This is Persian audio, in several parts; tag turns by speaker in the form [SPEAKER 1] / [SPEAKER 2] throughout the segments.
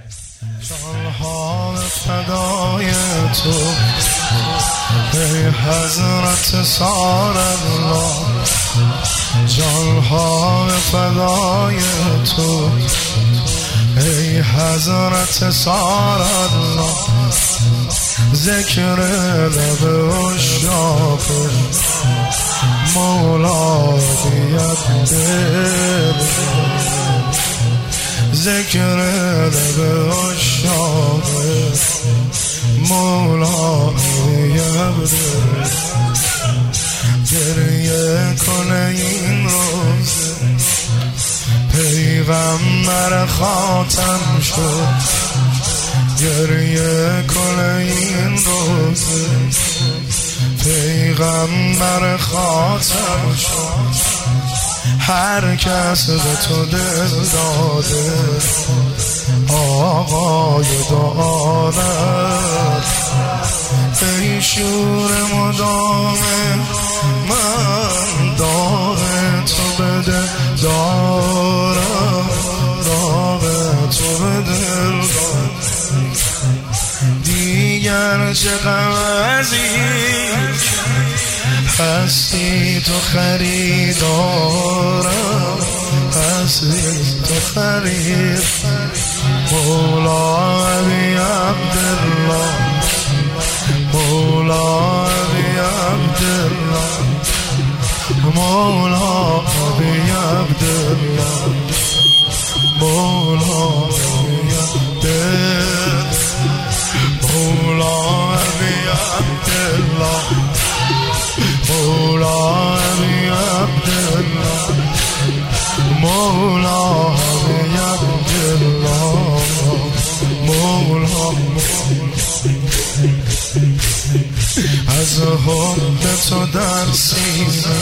[SPEAKER 1] جانها فدای تو ای حضرت سار الله، جانها فدای تو ای حضرت سار الله. ذکر لب عشاق مولا بیاد دل، ذکر لب عشاق مولا بیاد دل. گریه کنه این روز پیغمبر خاتم شد، گریه کنه این روز پیغمبر خاتم شد. هر کس به تو دل داده آقای دو عالم، ای شور مدام من داغ تو بده دارم، داغ تو به دل دارم. دیگر چه غم از این هستی تو خریدارم، هستی تو خرید مولا ابی عبدالله، مولا ابی عبدالله، مولا ابی عبدالله، مولا ابی عبدالله، مولا ابی عبدالله، مولا ابی عبدالله، مولا ابی عبدالله، مولا. از حب تو در سینه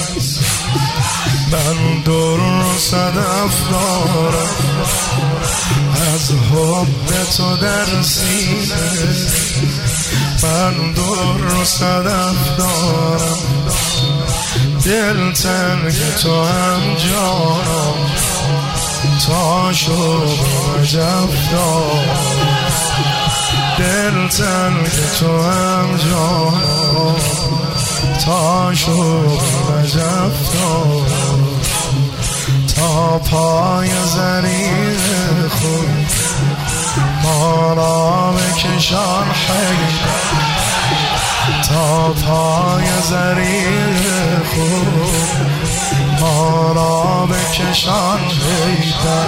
[SPEAKER 1] من در و صدف دارم، از حب تو در سینه من در و صدف دارم. دل تنگ تو هم جانم تا شب عجب دارم، دل تنگ تو هم جانم تا شب عجب دارم. تا پای زرین خود ما را بکشان حیدر، تا پای زرین خود ما را بکشان حیدر.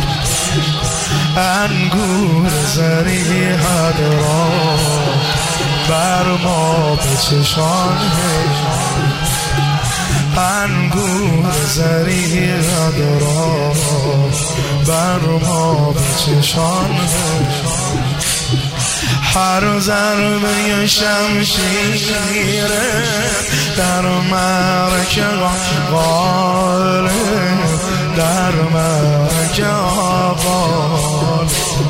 [SPEAKER 1] انگور زریحت را بر ما بچشان حیدر، انگور زریحت را بر ما بچشان حیدر. هر ضربه شمشیر در معرکه غال، در معرکه غال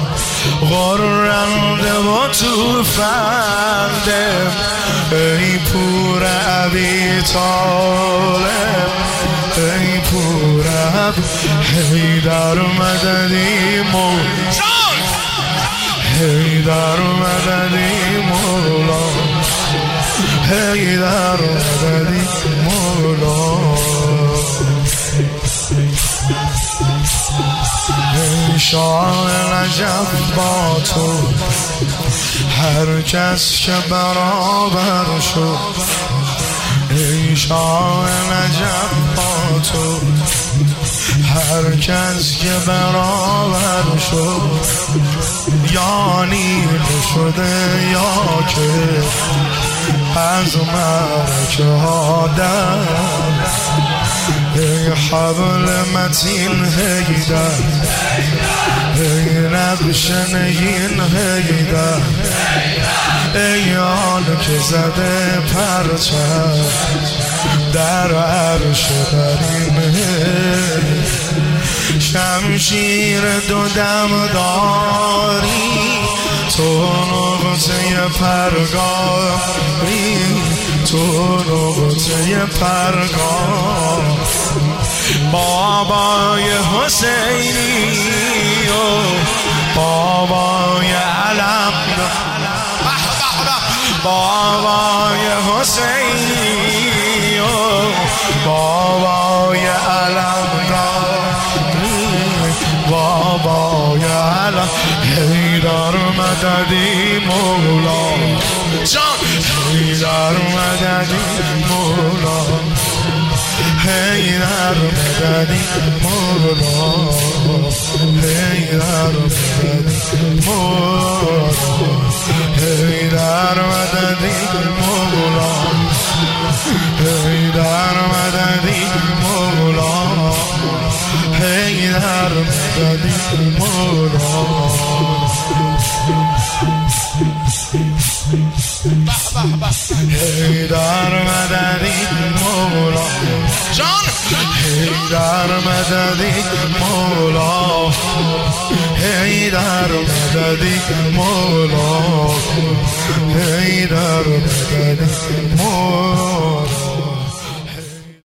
[SPEAKER 1] غرنده و توفنده، ای پور ابی طالب، ای پور ابی حیدر مددی مولا، حیدر مددی مولا، حیدر مددی مولا. ای شاه نجف با تو هر کس که برابر شد، ای شاه نجف با تو هر کس که برابر شد. یا نیل شده یا که از معرکه ها در، ای حبل متین حیدر، ای نقش نگین حیدر، ای آن که زده پرچم در عرش برین، شمشیر دو دم داری تو نقطه پرگاری، تو نقطه پرگار. بابای حسینی و بابای علم بابای حسینی بابای علم بابای علم حیدر مددی مولا جان حیدر مددی مولا حیدر مددی مولا حیدر مددی مولا حیدر مددی مولا حیدر مددی مولا حیدر مددی مولا حیدر مددی مولا جان حیدر مددی مولا حیدر مددی مولا حیدر مددی مولا